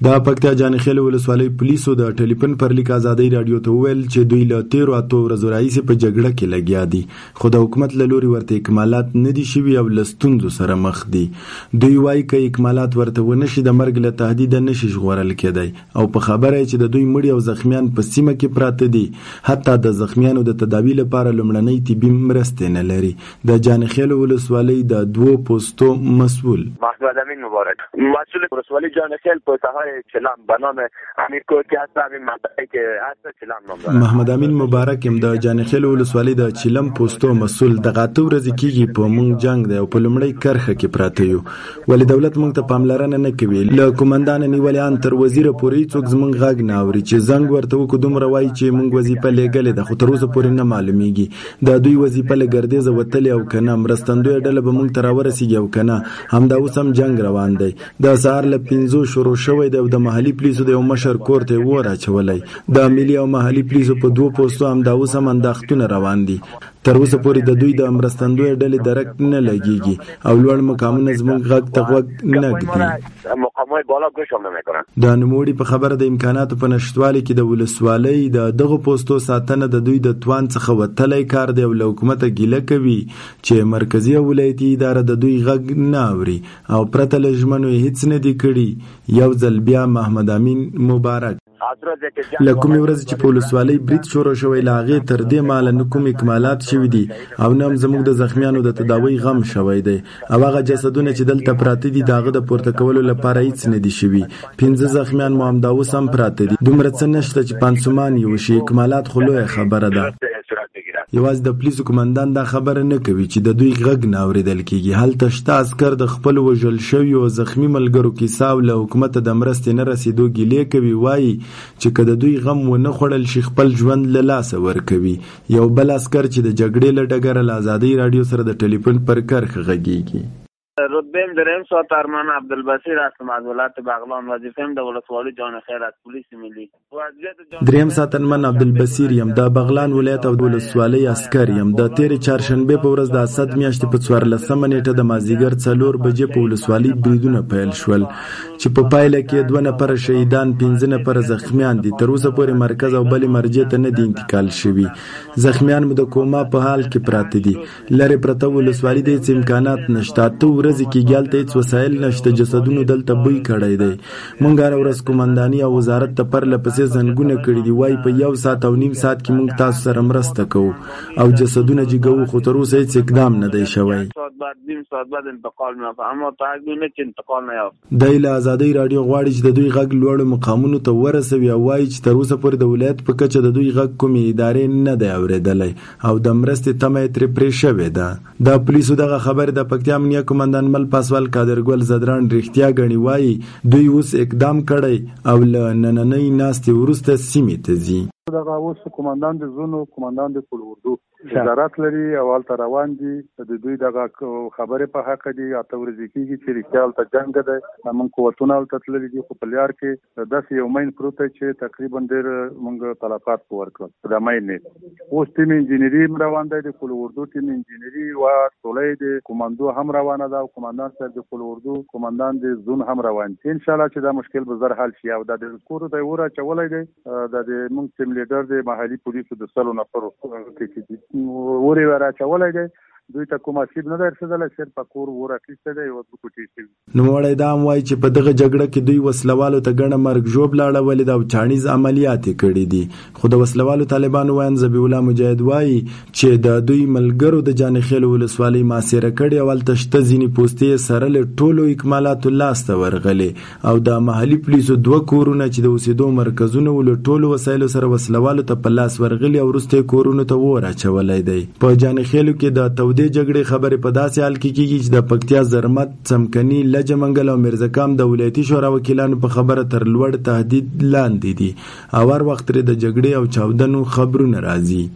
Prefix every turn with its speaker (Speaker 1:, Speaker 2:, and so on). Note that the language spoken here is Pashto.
Speaker 1: د پکتیا جانخیل ولسوالۍ پولیسو د ټلیفون پر لیک ازادۍ رادیو ته وویل چې دوی له 13 ورځو راهیسې په جګړه کې لګیا دي، خو د حکومت له لوري ورته اکمالات نه دي شوي او له ستونزو سره مخ دي. دوی وایي که اکمالات ورته ونه شي د مرګ له تهدیده نشي ژغورل کېدی او په خبره چې د دوی مړي او زخمیان په سیمه کې پراته دي، حتی د زخمیانو د تداوي لپاره لومړنۍ طبي مرستې نه لري. د جانخیل ولسوالۍ د 2 پوستو مسئول
Speaker 2: محمد امین مبارک، مسئول ولسوالی جانخیل په ساحه چلم به نام امیر کوکی هست. همین منطقه که هست چلم نام داره. محمد
Speaker 1: امین مبارک هم د جانخیل ولسوالۍ د چلم پوستو مسئول. د غاټو ورځې کېږي په مونږ جنگ دی او په لومړۍ کرخه کې پراته یو، ولې دولت مونږ ته پاملرنه نه کوي. له کومندان نیولیان تر وزیر پورې څوک زمونږ غږ نه اوري چې زنګ ورته وکړو دومره وایي چې مونږ وظیفه لېږلې ده، خو تر اوسه پورې نه معلومیږي د دوی وظیفه له ګردیزه وتلې او که نه، مرستندویه ډله به مونږ ته راورسېږي او که نه. همدا اوس هم جنګ روان دی. د سهار له 5 شروع شوی دی او د محلي پولیسو د یو مشر کور ته یې اور اچولی. د ملي او محلي پولیسو په 2 پوستو همدا اوس هم انداختونه روان دي. تر اوسه پورې د دوی د مرستندویه ډلې درک نه لګیږي او لوړ مقامونه زموږ غږ ته غوږ نه ږدي.
Speaker 2: مقامات بالا گوش هم نمیکنن.
Speaker 1: د نوموړي په خبره د امکاناتو په نشتوالي کې د ولسوالۍ د دغه پوستو ساتنه د دوی د توان څخه وتلی کار دی او له حکومته ګیله کوي چې مرکزي او ولایتي اداره د دوی غږ نه اوري او پرته له ژمنو یې هیڅ نه دي کړي. یو ځل بیا محمد امین مبارک له کومې ورځې چې په ولسوالۍ برید شروع شوی له هغې تر دې مهاله نه کوم اکمالات شوي دي او نه هم زموږ د زخمیانو د تداوۍ غم شوی دی او هغه جسدونه چې دلته پراته دي د هغه د پورته کولو لپاره هیڅ نه دي شوي. 15 زخمیان مو همدا اوس هم پراته دي. دومره څه نشته چې پانسومان یې وشي. اکمالات خو لویه خبره ده. یوازې د پولیسو قومندان دا خبره نه کوي چې د دوی غږ نه اورېدل کېږي. هلته شته عسکر د خپل وژل شویو او زخمي ملګرو کیسه او له حکومته د مرستې نه رسېدو ګیلې کوي. وایي چې که د دوی غم ونه خوړل شي خپل ژوند له لاسه ورکوي. یو بل عسکر چې د جګړې له ډګره له ازادۍ راډیو سره د ټلیفون پر کرښه غږیږي.
Speaker 3: رتبه دریم سات ارمان عبدالبصیر هستم از ولایت بغلان. وظیفه‌ام د ولسوالۍ جانخیل از پلیس ملی.
Speaker 1: دریم سات ارمان عبدالبصیر یم د بغلان ولایت او د ولسوالۍ عسکر یم. د تېرې چهارشنبې په ورځ د اسد میاشتې په 14مه نیټه د مازدیګر 4 بجې په ولسوالۍ بریدونه پیل شول چې په پایله کې 2 نفره شهیدان، 15 نفره زخمیان دي. تر اوسه پورې مرکز او بلې مرجع ته نه دي انتقال شوي. زخمیان مو د کوما په حال کې پراته دي. لرې پرته ولسوالۍ د هیڅ امکانات نشته. ورځې کې ګالته هیڅ وسایل نشته. جسدونو دلته بوی کړی دی. مونږ هره ورځ قومنداني او وزارت ته پرله پسې زنګونه کړي دي. وایي په 1 ساعت او نیم ساعت کې مونږ تاسو سره مرسته کوو او جسدونه جګوو، خو تر اوسه هیڅ اقدام نه دی شوی. دی له ازادۍ راډیو غواړي چې د دوی غږ لوړو مقامونو ته ورسوي او وایي چې تر اوسه پورې د ولایت په کچه د دوی غږ کومې ادارې نه دی اورېدلی او د مرستې تمه یې ترې پرې شوې ده. د پولیسو دغه خبرې د پکتیا امنیه قومندان مل پاسوال قادرګل زدران رښتیا ګڼي. وایي دوی اوس اقدام کړی او له نننۍ ناستې وروسته سیمې ته ځي.
Speaker 4: دغه اوس قومندان د زونو قومندان د پل اردو وزارت لري او هلته روان دي. د دوی دغه خبرې په حق دي. 8 ورځې کېږي چې رښتیا هلته جنګ دی. موږ قوتونه هلته تللي دي خو په لار کې داسې یو مین پروت دی چې تقریبا ډېر موږ تلفات ورکړل. د مین اوس ټیم انجینري روان دی. د پل اردو ټیم انجینري و ټولۍ د کوماندو هم روانه ده او قومندان صاحب د پل اردو قومندان د زون هم روان دي. انشاءالله چې دا مشکل به زر حل شي او د کورو ته ور اچولی دی. د موږ ټیم لیډر د محلي پولیسو د 100 نفرو کې وری ور اچولی دی. دوی ته کوم اصیب نه درسېدلی، صرف په کور ور اخیستی دی او کوټې شوي.
Speaker 1: نوموړی دا هم وایي چې په دغه جګړه کې دوی وسلوالو ته ګڼه مرګ ژوبله اړولې ده او چاڼیز عملیات یې کړي دي. خو د وسلوالو طالبانو ویاند ذبیح الله مجاهد وایي چې د دوی ملګرو د جانخیل ولسوالۍ محاصره کړې او هلته شته ځینې پوستې سره له ټولو اکمالاتو لاسته ورغلې او د محلي پولیسو 2 کورونه چې د اوسېدو مرکزونه ول ټولو وسایلو سره وسلوالو ته په لاس ورغلي او وروسته کورونو ته اور اچولی دی. په جانخیلو کې د تودې جګړې خبرې په داسې حال کې کېږي چې د پکتیا زرمت، څمکني، لجه منګل او میرزکام د ولایتي شورا وکیلانو په خبره تر لوړ تهدید لاندې دي او هر وخت د جګړې او چاودنو خبرونه راځي.